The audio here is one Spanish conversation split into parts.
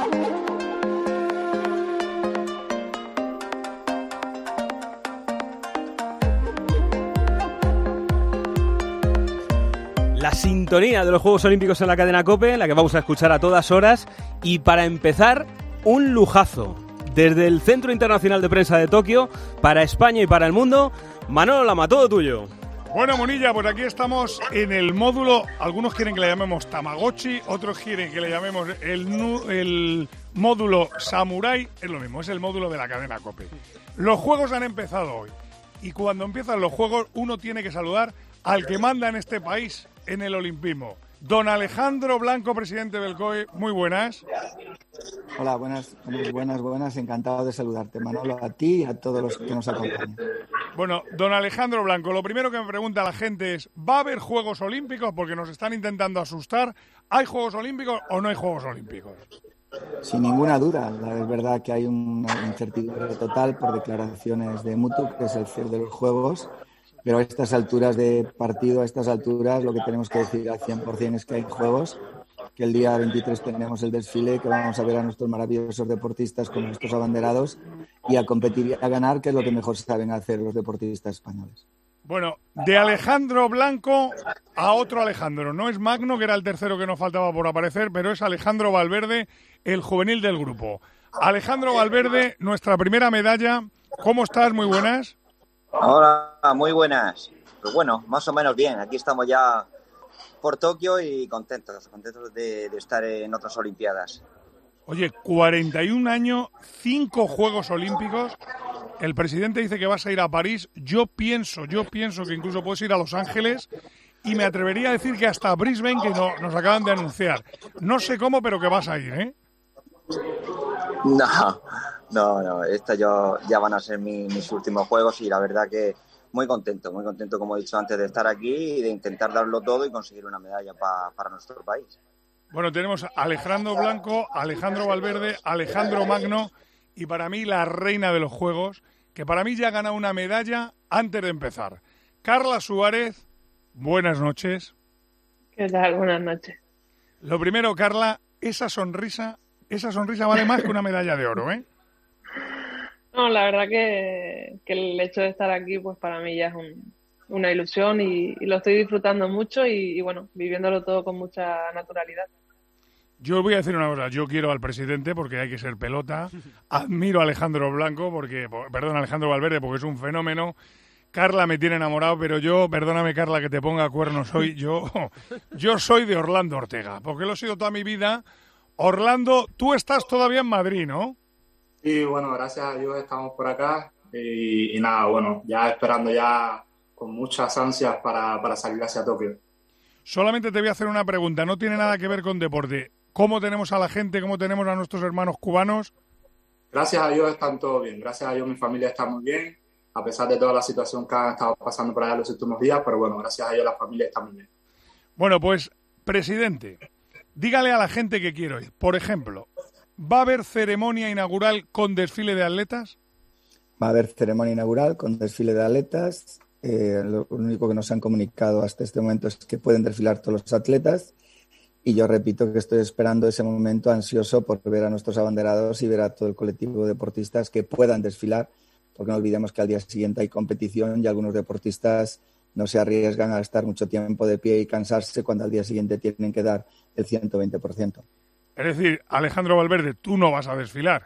La sintonía de los Juegos Olímpicos en la cadena COPE, la que vamos a escuchar a todas horas. Y para empezar, un lujazo. Desde el Centro Internacional de Prensa de Tokio, para España y para el mundo, Manolo Lama, todo tuyo. Bueno, Monilla, pues aquí estamos en el módulo, algunos quieren que le llamemos Tamagotchi, otros quieren que le llamemos el módulo Samurai, es lo mismo, es el módulo de la cadena COPE. Los juegos han empezado hoy y cuando empiezan los juegos uno tiene que saludar al que manda en este país en el olimpismo. Don Alejandro Blanco, presidente del COE, muy buenas. Hola, buenas, encantado de saludarte, Manolo, a ti y a todos los que nos acompañan. Bueno, don Alejandro Blanco, lo primero que me pregunta la gente es, ¿va a haber Juegos Olímpicos? Porque nos están intentando asustar. ¿Hay Juegos Olímpicos o no hay Juegos Olímpicos? Sin ninguna duda, es verdad que hay una incertidumbre total por declaraciones de Mutu, que es el CEO de los Juegos, pero a estas alturas de partido, a estas alturas, lo que tenemos que decir al 100% es que hay Juegos, que el día 23 tenemos el desfile, que vamos a ver a nuestros maravillosos deportistas con nuestros abanderados y a competir y a ganar, que es lo que mejor saben hacer los deportistas españoles. Bueno, de Alejandro Blanco a otro Alejandro. No es Magno, que era el tercero que nos faltaba por aparecer, pero es Alejandro Valverde, el juvenil del grupo. Alejandro Valverde, nuestra primera medalla. ¿Cómo estás? Muy buenas. Hola, muy buenas. Pues bueno, más o menos bien. Aquí estamos ya por Tokio y contentos de estar en otras Olimpiadas. Oye, 41 años, 5 Juegos Olímpicos. El presidente dice que vas a ir a París. Yo pienso que incluso puedes ir a Los Ángeles y me atrevería a decir que hasta Brisbane, que nos acaban de anunciar. No sé cómo, pero que vas a ir, ¿eh? No, estos ya van a ser mis últimos Juegos y la verdad que muy contento, como he dicho antes, de estar aquí y de intentar darlo todo y conseguir una medalla para nuestro país. Bueno, tenemos a Alejandro Blanco, Alejandro Valverde, Alejandro Magno y para mí la reina de los Juegos, que para mí ya ha ganado una medalla antes de empezar. Carla Suárez, buenas noches. ¿Qué tal? Buenas noches. Lo primero, Carla, esa sonrisa vale más que una medalla de oro, ¿eh? No, la verdad que el hecho de estar aquí, pues para mí ya es una ilusión y lo estoy disfrutando mucho y bueno, viviéndolo todo con mucha naturalidad. Yo voy a decir una cosa, yo quiero al presidente porque hay que ser pelota, admiro a Alejandro Blanco Alejandro Valverde porque es un fenómeno, Carla me tiene enamorado, pero yo, perdóname Carla que te ponga cuernos hoy, yo soy de Orlando Ortega, porque lo he sido toda mi vida. Orlando, tú estás todavía en Madrid, ¿no? Sí, bueno, gracias a Dios estamos por acá y nada, bueno, ya esperando ya con muchas ansias para salir hacia Tokio. Solamente te voy a hacer una pregunta, no tiene nada que ver con deporte. ¿Cómo tenemos a la gente, cómo tenemos a nuestros hermanos cubanos? Gracias a Dios están todos bien, gracias a Dios mi familia está muy bien, a pesar de toda la situación que han estado pasando por allá los últimos días, pero bueno, gracias a Dios la familia está muy bien. Bueno, pues, presidente, dígale a la gente que quiero ir. Por ejemplo, ¿va a haber ceremonia inaugural con desfile de atletas? Va a haber ceremonia inaugural con desfile de atletas. Lo único que nos han comunicado hasta este momento es que pueden desfilar todos los atletas. Y yo repito que estoy esperando ese momento ansioso por ver a nuestros abanderados y ver a todo el colectivo de deportistas que puedan desfilar, porque no olvidemos que al día siguiente hay competición y algunos deportistas no se arriesgan a estar mucho tiempo de pie y cansarse cuando al día siguiente tienen que dar el 120%. Es decir, Alejandro Valverde, tú no vas a desfilar.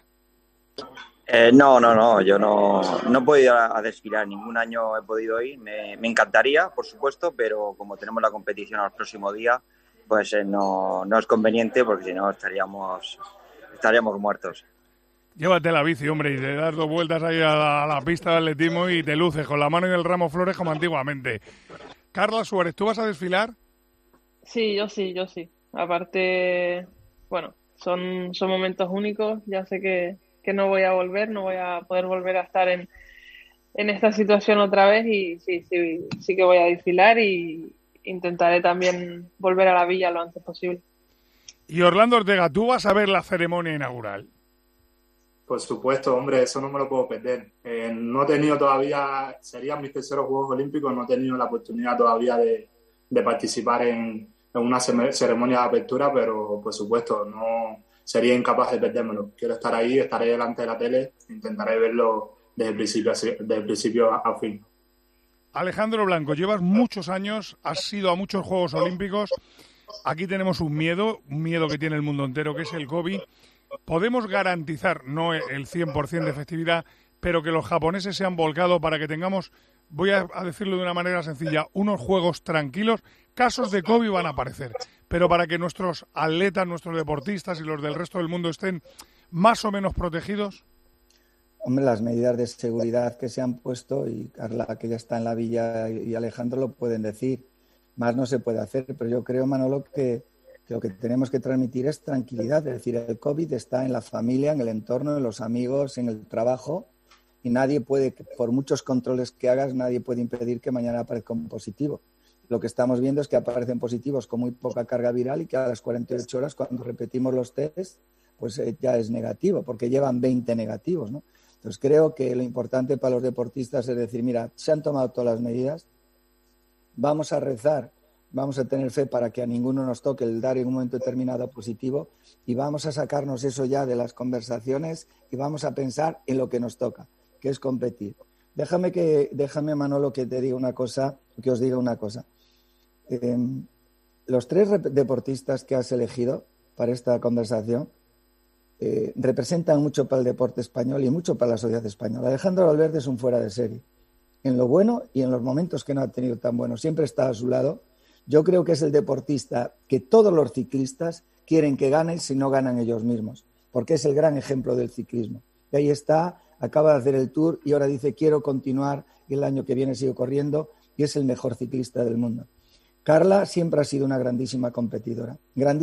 No, yo no puedo ir a desfilar, ningún año he podido ir, me encantaría, por supuesto, pero como tenemos la competición al próximo día, pues no es conveniente porque si no estaríamos muertos. Llévate la bici, hombre, y te das 2 vueltas ahí a la pista de atletismo y te luces con la mano en el ramo flores como antiguamente. Carla Suárez, ¿tú vas a desfilar? Sí, yo sí. Aparte, bueno, son momentos únicos. Ya sé que no voy a poder volver a estar en esta situación otra vez y sí que voy a desfilar y intentaré también volver a la villa lo antes posible. Y Orlando Ortega, ¿tú vas a ver la ceremonia inaugural? Por supuesto, hombre, eso no me lo puedo perder. No he tenido todavía, serían mis terceros Juegos Olímpicos, no he tenido la oportunidad todavía de participar en una ceremonia de apertura, pero por supuesto, sería incapaz de perdérmelo. Quiero estar ahí, estaré delante de la tele, intentaré verlo desde el principio a fin. Alejandro Blanco, llevas muchos años, has ido a muchos Juegos Olímpicos. Aquí tenemos un miedo que tiene el mundo entero, que es el COVID. Podemos garantizar, no el 100% de efectividad, pero que los japoneses se han volcado para que tengamos, voy a decirlo de una manera sencilla, unos juegos tranquilos. Casos de COVID van a aparecer, pero para que nuestros atletas, nuestros deportistas y los del resto del mundo estén más o menos protegidos. Hombre, las medidas de seguridad que se han puesto, y Carla, que ya está en la villa, y Alejandro lo pueden decir, más no se puede hacer, pero yo creo, Manolo, que lo que tenemos que transmitir es tranquilidad. Es decir, el COVID está en la familia, en el entorno, en los amigos, en el trabajo, y nadie puede, por muchos controles que hagas, nadie puede impedir que mañana aparezca un positivo. Lo que estamos viendo es que aparecen positivos con muy poca carga viral y que a las 48 horas, cuando repetimos los tests, pues ya es negativo, porque llevan 20 negativos, ¿no? Entonces creo que lo importante para los deportistas es decir, mira, se han tomado todas las medidas, vamos a rezar, vamos a tener fe para que a ninguno nos toque el dar en un momento determinado positivo y vamos a sacarnos eso ya de las conversaciones y vamos a pensar en lo que nos toca, que es competir. Déjame, Manolo, que te diga una cosa, que os diga una cosa. Los 3 deportistas que has elegido para esta conversación representan mucho para el deporte español y mucho para la sociedad española. Alejandro Valverde es un fuera de serie, en lo bueno y en los momentos que no ha tenido tan buenos. Siempre está a su lado. Yo creo que es el deportista que todos los ciclistas quieren que ganen si no ganan ellos mismos, porque es el gran ejemplo del ciclismo. Y ahí está, acaba de hacer el Tour y ahora dice quiero continuar y el año que viene sigo corriendo y es el mejor ciclista del mundo. Carla siempre ha sido una grandísima competidora.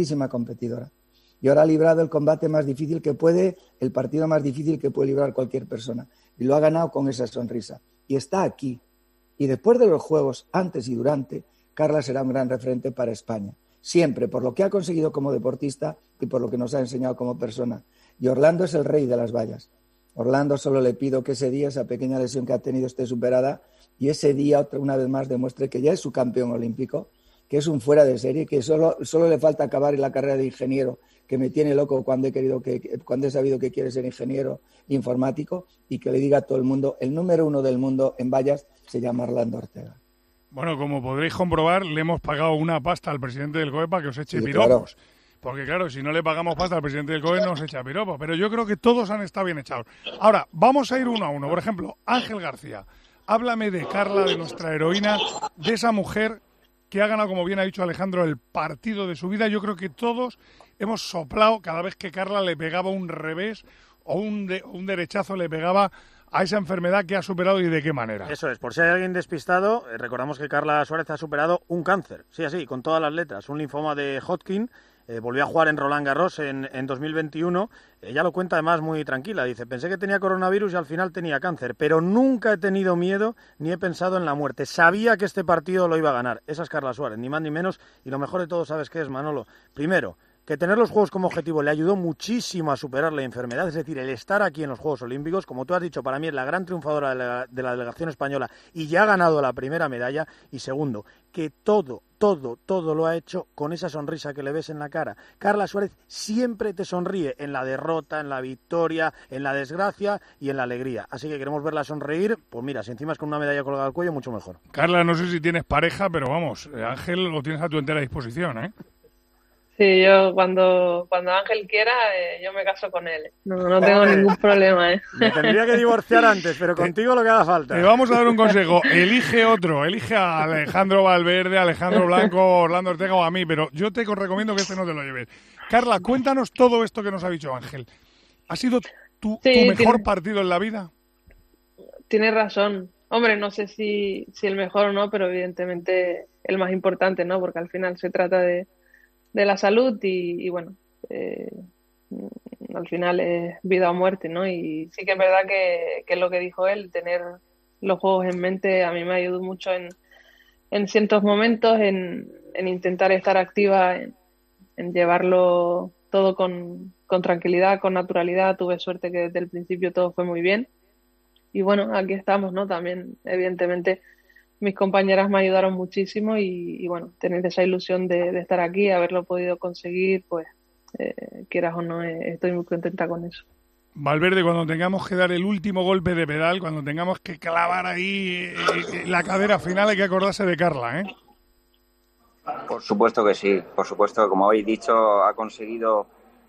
Y ahora ha librado el combate más difícil que puede, el partido más difícil que puede librar cualquier persona. Y lo ha ganado con esa sonrisa. Y está aquí. Y después de los Juegos, antes y durante, Carla será un gran referente para España. Siempre, por lo que ha conseguido como deportista y por lo que nos ha enseñado como persona. Y Orlando es el rey de las vallas. Orlando solo le pido que ese día, esa pequeña lesión que ha tenido, esté superada y ese día, una vez más, demuestre que ya es su campeón olímpico, que es un fuera de serie, que solo le falta acabar en la carrera de ingeniero, que me tiene loco cuando he sabido que quiere ser ingeniero informático, y que le diga a todo el mundo, el número 1 del mundo en vallas se llama Orlando Ortega. Bueno, como podréis comprobar, le hemos pagado una pasta al presidente del COE para que os eche piropos. Claro. Porque claro, si no le pagamos pasta al presidente del COE nos echa piropos. Pero yo creo que todos han estado bien echados. Ahora, vamos a ir uno a uno. Por ejemplo, Ángel García. Háblame de Carla, de nuestra heroína, de esa mujer que ha ganado, como bien ha dicho Alejandro, el partido de su vida. Yo creo que todos hemos soplado cada vez que Carla le pegaba un revés o un derechazo le pegaba a esa enfermedad que ha superado y de qué manera. Eso es, por si hay alguien despistado, recordamos que Carla Suárez ha superado un cáncer, sí, así, con todas las letras, un linfoma de Hodgkin. Volvió a jugar en Roland Garros en 2021. Ella lo cuenta además muy tranquila. Dice, pensé que tenía coronavirus y al final tenía cáncer, pero nunca he tenido miedo ni he pensado en la muerte. Sabía que este partido lo iba a ganar. Esa es Carla Suárez, ni más ni menos. Y lo mejor de todo, ¿sabes qué es, Manolo? Primero, que tener los Juegos como objetivo le ayudó muchísimo a superar la enfermedad, es decir, el estar aquí en los Juegos Olímpicos, como tú has dicho, para mí es la gran triunfadora de la delegación española y ya ha ganado la primera medalla. Y segundo, que todo lo ha hecho con esa sonrisa que le ves en la cara. Carla Suárez siempre te sonríe en la derrota, en la victoria, en la desgracia y en la alegría. Así que queremos verla sonreír, pues mira, si encima es con una medalla colgada al cuello, mucho mejor. Carla, no sé si tienes pareja, pero vamos, Ángel lo tienes a tu entera disposición, ¿eh? Sí, yo cuando Ángel quiera, yo me caso con él. No tengo ningún problema, ¿eh? Me tendría que divorciar antes, pero contigo lo que haga falta. Te vamos a dar un consejo. Elige a Alejandro Valverde, Alejandro Blanco, Orlando Ortega o a mí, pero yo te recomiendo que este no te lo lleves. Carla, cuéntanos todo esto que nos ha dicho Ángel. ¿Ha sido tu mejor partido en la vida? Tienes razón. Hombre, no sé si el mejor o no, pero evidentemente el más importante, ¿no? Porque al final se trata de la salud y bueno, al final es vida o muerte, ¿no? Y sí que es verdad que es lo que dijo él, tener los juegos en mente a mí me ayudó mucho en ciertos momentos, en intentar estar activa, en llevarlo todo con tranquilidad, con naturalidad. Tuve suerte que desde el principio todo fue muy bien. Y bueno, aquí estamos, ¿no? También, evidentemente, mis compañeras me ayudaron muchísimo y bueno, tener esa ilusión de estar aquí, haberlo podido conseguir, pues quieras o no, estoy muy contenta con eso. Valverde, cuando tengamos que dar el último golpe de pedal, cuando tengamos que clavar ahí la cadera final, hay que acordarse de Carla, ¿eh? Por supuesto que sí, por supuesto, como habéis dicho, ha conseguido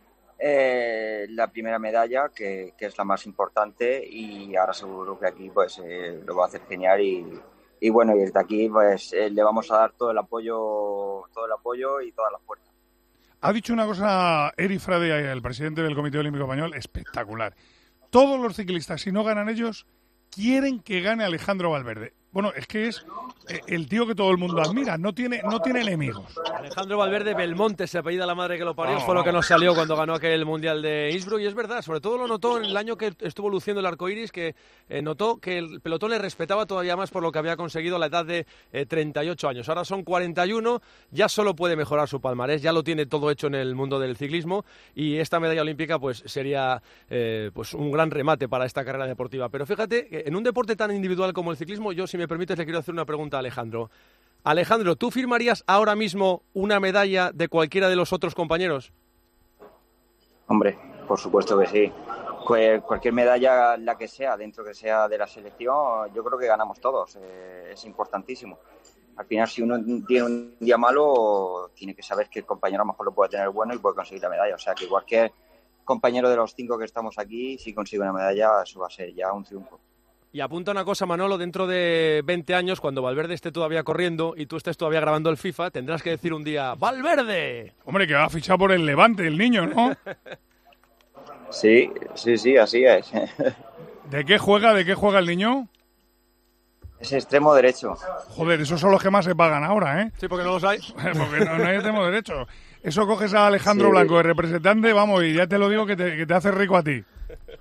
la primera medalla, que es la más importante, y ahora seguro que aquí pues lo va a hacer genial y bueno, y desde aquí pues le vamos a dar todo el apoyo y toda la fuerza. Ha dicho una cosa Eric Frade, el presidente del Comité Olímpico Español, espectacular. Todos los ciclistas, si no ganan ellos, quieren que gane Alejandro Valverde. Bueno, es que es el tío que todo el mundo admira, no tiene enemigos. Alejandro Valverde Belmonte, se apellida la madre que lo parió, fue lo que nos salió cuando ganó aquel Mundial de Innsbruck, y es verdad, sobre todo lo notó en el año que estuvo luciendo el arcoiris, que notó que el pelotón le respetaba todavía más por lo que había conseguido a la edad de 38 años. Ahora son 41, ya solo puede mejorar su palmarés, ya lo tiene todo hecho en el mundo del ciclismo, y esta medalla olímpica pues sería pues un gran remate para esta carrera deportiva. Pero fíjate, que en un deporte tan individual como el ciclismo, yo, si me permites, le quiero hacer una pregunta a Alejandro. Alejandro, ¿tú firmarías ahora mismo una medalla de cualquiera de los otros compañeros? Hombre, por supuesto que sí. Cualquier medalla, la que sea, dentro que sea de la selección, yo creo que ganamos todos. Es importantísimo. Al final, si uno tiene un día malo, tiene que saber que el compañero a lo mejor lo puede tener bueno y puede conseguir la medalla. O sea, que cualquier compañero de los 5 que estamos aquí, si consigue una medalla, eso va a ser ya un triunfo. Y apunta una cosa, Manolo, dentro de 20 años, cuando Valverde esté todavía corriendo y tú estés todavía grabando el FIFA, tendrás que decir un día, ¡Valverde! Hombre, que va a fichar por el Levante el niño, ¿no? Sí, así es. ¿De qué juega el niño? Es extremo derecho. Joder, esos son los que más se pagan ahora, ¿eh? Sí, porque no los hay. Porque no hay extremo derecho. Eso coges a Alejandro Blanco de representante, vamos, y ya te lo digo que te hace rico a ti.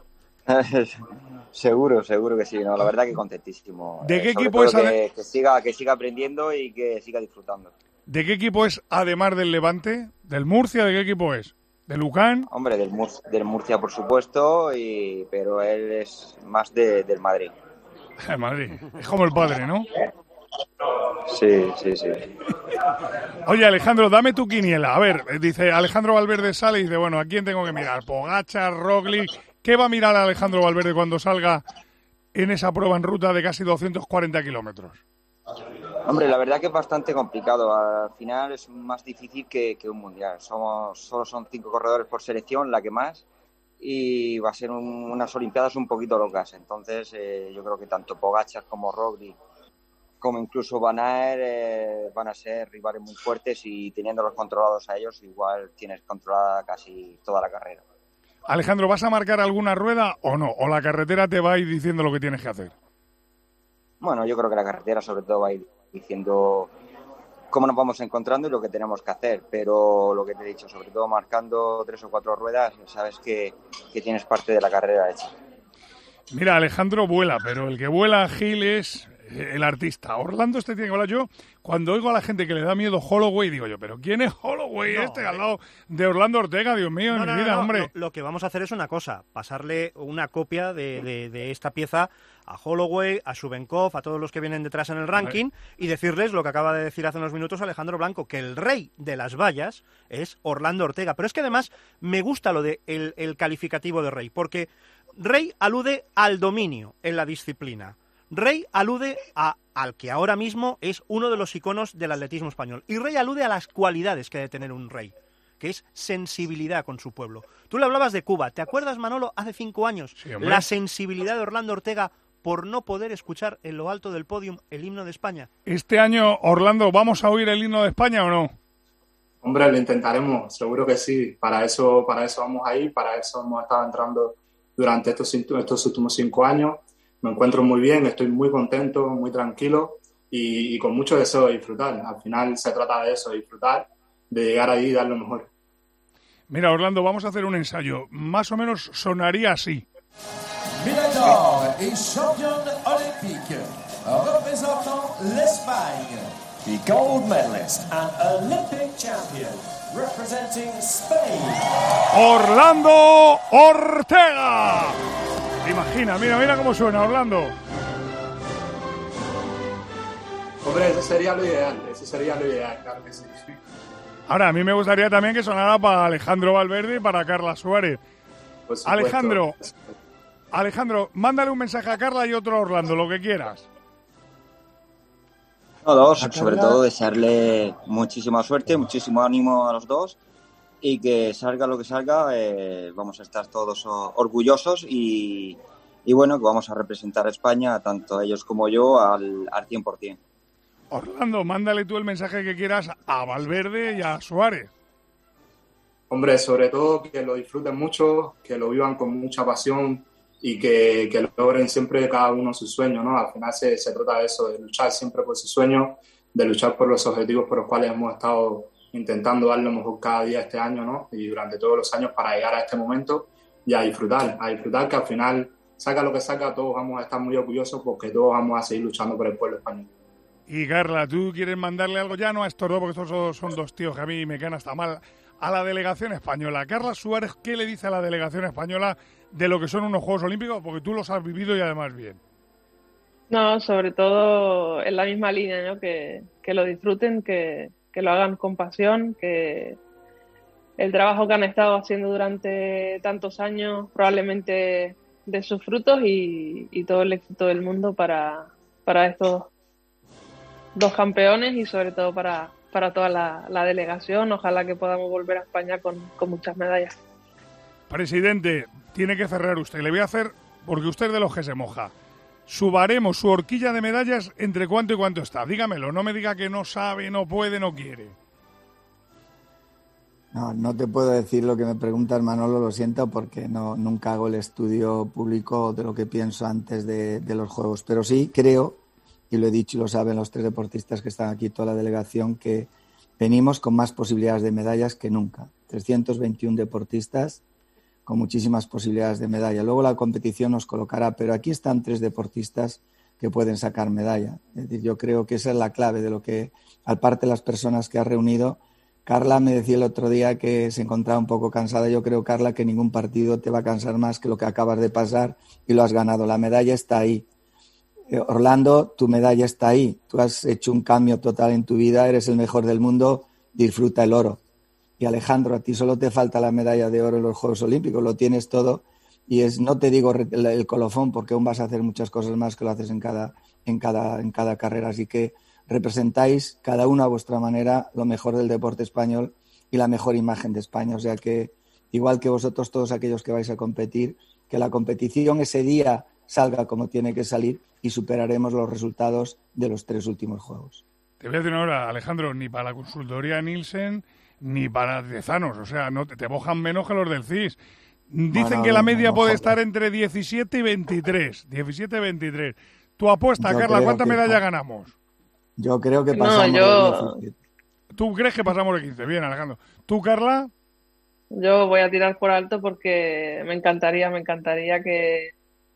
Seguro que sí, no, la verdad que contentísimo. ¿De qué equipo es? Que siga aprendiendo y que siga disfrutando. ¿De qué equipo es, además del Levante? ¿Del Murcia? ¿De qué equipo es? ¿De Lucan? Hombre, del Murcia, por supuesto, pero él es más del Madrid. El Madrid, es como el padre, ¿no? Sí. Oye, Alejandro, dame tu quiniela. A ver, dice Alejandro Valverde sale y dice, bueno, ¿a quién tengo que mirar? Pogačar, Roglic. ¿Qué va a mirar Alejandro Valverde cuando salga en esa prueba en ruta de casi 240 kilómetros? Hombre, la verdad que es bastante complicado. Al final es más difícil que un mundial. Solo son 5 corredores por selección, la que más, y va a ser unas olimpiadas un poquito locas. Entonces, yo creo que tanto Pogačar como Roglic, como incluso Van Aert, van a ser rivales muy fuertes, y teniéndolos controlados a ellos, igual tienes controlada casi toda la carrera. Alejandro, ¿vas a marcar alguna rueda o no? ¿O la carretera te va a ir diciendo lo que tienes que hacer? Bueno, yo creo que la carretera sobre todo va a ir diciendo cómo nos vamos encontrando y lo que tenemos que hacer. Pero lo que te he dicho, sobre todo marcando 3 o 4 ruedas, sabes que tienes parte de la carrera hecha. Mira, Alejandro vuela, pero el que vuela Gil es el artista. Orlando tiene que volar. Yo, cuando oigo a la gente que le da miedo Holloway, digo yo, ¿pero quién es Holloway al lado de Orlando Ortega? Dios mío, en mi vida, hombre. Lo que vamos a hacer es una cosa, pasarle una copia de esta pieza a Holloway, a Shubenkov, a todos los que vienen detrás en el ranking, y decirles lo que acaba de decir hace unos minutos Alejandro Blanco, que el rey de las vallas es Orlando Ortega. Pero es que además me gusta lo de el calificativo de rey, porque rey alude al dominio en la disciplina. Rey alude al que ahora mismo es uno de los iconos del atletismo español. Y rey alude a las cualidades que debe tener un rey, que es sensibilidad con su pueblo. Tú le hablabas de Cuba. ¿Te acuerdas, Manolo, hace 5 años? Sí, hombre. La sensibilidad de Orlando Ortega por no poder escuchar en lo alto del podium el himno de España. Este año, Orlando, ¿vamos a oír el himno de España o no? Hombre, lo intentaremos, seguro que sí. Para eso vamos a ir, para eso hemos estado entrando durante estos últimos 5 años. Me encuentro muy bien, estoy muy contento, muy tranquilo y con mucho deseo de disfrutar. Al final se trata de eso, de disfrutar, de llegar ahí y dar lo mejor. Mira, Orlando, vamos a hacer un ensayo. Más o menos sonaría así. Mirador et champion olympique, représentant l'Espagne. The gold medalist and Olympic champion, representing Spain. Orlando Ortega. Imagina, mira cómo suena, Orlando. Hombre, eso sería lo ideal, claro que sí. Ahora, a mí me gustaría también que sonara para Alejandro Valverde y para Carla Suárez. Alejandro, mándale un mensaje a Carla y otro a Orlando, lo que quieras. No, dos, sobre todo desearle muchísima suerte, muchísimo ánimo a los dos y que salga lo que salga, vamos a estar todos orgullosos y bueno, que vamos a representar a España, tanto ellos como yo, al 100%. Orlando, mándale tú el mensaje que quieras a Valverde y a Suárez. Hombre, sobre todo que lo disfruten mucho, que lo vivan con mucha pasión y que logren siempre cada uno su sueño, ¿no? Al final se trata de eso, de luchar siempre por su sueño, de luchar por los objetivos por los cuales hemos estado intentando dar lo mejor cada día este año, ¿no? Y durante todos los años para llegar a este momento y a disfrutar que al final, saca lo que saca, todos vamos a estar muy orgullosos porque todos vamos a seguir luchando por el pueblo español. Y Carla, ¿tú quieres mandarle algo? Ya no a estos dos, porque estos son dos tíos que a mí me caen hasta mal. A la delegación española. Carla Suárez, ¿qué le dice a la delegación española de lo que son unos Juegos Olímpicos? Porque tú los has vivido y además bien. No, sobre todo en la misma línea, ¿no? Que lo disfruten, que lo hagan con pasión, que el trabajo que han estado haciendo durante tantos años probablemente dé sus frutos y todo el éxito del mundo para estos dos campeones y sobre todo para toda la delegación. Ojalá que podamos volver a España con muchas medallas. Presidente, tiene que cerrar usted. Le voy a hacer, porque usted es de los que se moja, su baremo, su horquilla de medallas, ¿entre cuánto y cuánto está? Dígamelo, no me diga que no sabe, no puede, no quiere. No te puedo decir lo que me preguntas, Manolo, lo siento, porque nunca hago el estudio público de lo que pienso antes de los Juegos. Pero sí creo, y lo he dicho y lo saben los tres deportistas que están aquí, toda la delegación, que venimos con más posibilidades de medallas que nunca. 321 deportistas con muchísimas posibilidades de medalla. Luego la competición nos colocará, pero aquí están tres deportistas que pueden sacar medalla. Es decir, yo creo que esa es la clave de lo que, aparte de las personas que ha reunido. Carla me decía el otro día que se encontraba un poco cansada. Yo creo, Carla, que ningún partido te va a cansar más que lo que acabas de pasar y lo has ganado. La medalla está ahí. Orlando, tu medalla está ahí. Tú has hecho un cambio total en tu vida, eres el mejor del mundo, disfruta el oro. Y Alejandro, a ti solo te falta la medalla de oro en los Juegos Olímpicos, lo tienes todo y no te digo el colofón porque aún vas a hacer muchas cosas más que lo haces en cada carrera, así que representáis cada uno a vuestra manera lo mejor del deporte español y la mejor imagen de España, o sea que igual que vosotros todos aquellos que vais a competir, que la competición ese día salga como tiene que salir y superaremos los resultados de los tres últimos Juegos. Te voy a decir una hora, Alejandro, ni para la consultoría Nielsen ni para Tezanos, o sea, no te mojan menos que los del CIS. Dicen que la media puede estar entre 17 y 23. 17 y 23. Tu apuesta, Carla, ¿cuántas medallas ganamos? Yo creo que pasamos de 17. ¿Tú crees que pasamos de 15? Bien, Alejandro. ¿Tú, Carla? Yo voy a tirar por alto porque me encantaría que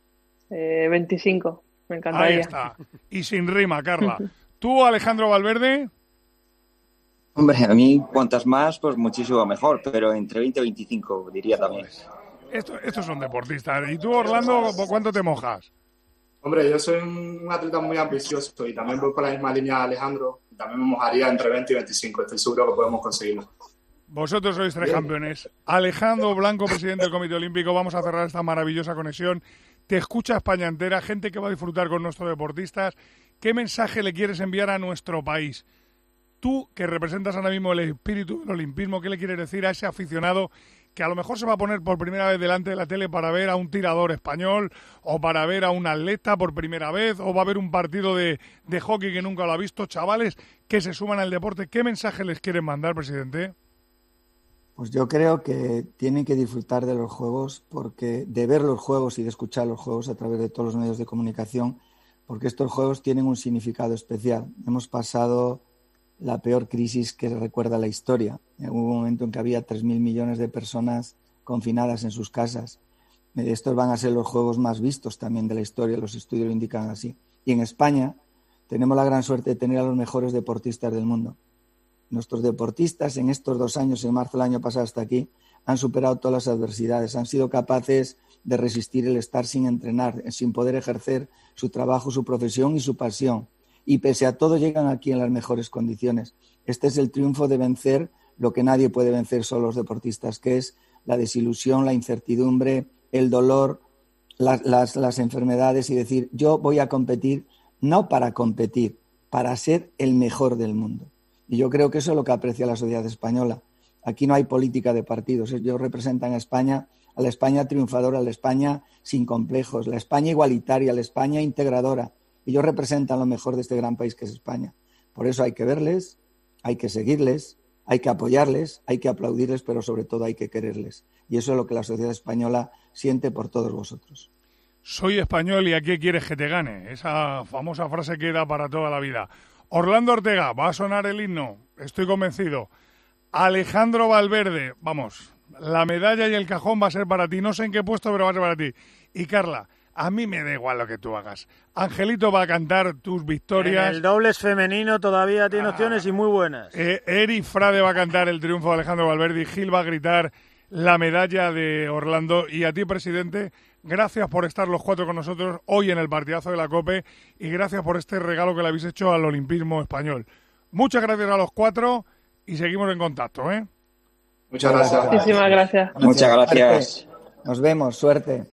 25. Me encantaría. Ahí está. Y sin rima, Carla. ¿Tú, Alejandro Valverde? Hombre, a mí cuantas más, pues muchísimo mejor, pero entre 20 y 25 diría también. Estos son deportistas. ¿Y tú, Orlando, por cuánto te mojas? Hombre, yo soy un atleta muy ambicioso y también voy por la misma línea de Alejandro. También me mojaría entre 20 y 25. Estoy seguro que podemos conseguirlo. Vosotros sois tres campeones. Alejandro Blanco, presidente del Comité Olímpico. Vamos a cerrar esta maravillosa conexión. Te escucha España entera, gente que va a disfrutar con nuestros deportistas. ¿Qué mensaje le quieres enviar a nuestro país? Tú, que representas ahora mismo el espíritu del olimpismo, ¿qué le quieres decir a ese aficionado que a lo mejor se va a poner por primera vez delante de la tele para ver a un tirador español o para ver a un atleta por primera vez o va a ver un partido de hockey que nunca lo ha visto? Chavales que se suman al deporte, ¿qué mensaje les quieren mandar, presidente? Pues yo creo que tienen que disfrutar de los Juegos, porque de ver los Juegos y de escuchar los Juegos a través de todos los medios de comunicación, porque estos Juegos tienen un significado especial. Hemos pasado la peor crisis que recuerda la historia. Hubo un momento en que había 3.000 millones de personas confinadas en sus casas. Estos van a ser los Juegos más vistos también de la historia, los estudios lo indican así. Y en España tenemos la gran suerte de tener a los mejores deportistas del mundo. Nuestros deportistas en estos 2 años, en marzo del año pasado hasta aquí, han superado todas las adversidades, han sido capaces de resistir el estar sin entrenar, sin poder ejercer su trabajo, su profesión y su pasión. Y pese a todo llegan aquí en las mejores condiciones. Este es el triunfo de vencer lo que nadie puede vencer son los deportistas, que es la desilusión, la incertidumbre, el dolor, las enfermedades, y decir, yo voy a competir no para competir, para ser el mejor del mundo. Y yo creo que eso es lo que aprecia la sociedad española. Aquí no hay política de partidos. Ellos representan a España triunfadora, a la España sin complejos, la España igualitaria, la España integradora. Ellos representan lo mejor de este gran país que es España. Por eso hay que verles, hay que seguirles, hay que apoyarles, hay que aplaudirles, pero sobre todo hay que quererles. Y eso es lo que la sociedad española siente por todos vosotros. Soy español y ¿a qué quieres que te gane? Esa famosa frase queda para toda la vida. Orlando Ortega, va a sonar el himno, estoy convencido. Alejandro Valverde, vamos, la medalla y el cajón va a ser para ti. No sé en qué puesto, pero va a ser para ti. Y Carla, a mí me da igual lo que tú hagas. Angelito va a cantar tus victorias. En el dobles femenino todavía tiene opciones y muy buenas. Eri Frade va a cantar el triunfo de Alejandro Valverde y Gil va a gritar la medalla de Orlando. Y a ti, presidente, gracias por estar los 4 con nosotros hoy en el partidazo de la COPE y gracias por este regalo que le habéis hecho al olimpismo español. Muchas gracias a los 4 y seguimos en contacto, ¿eh? Muchas gracias. Muchísimas gracias. Muchas gracias. Nos vemos, suerte.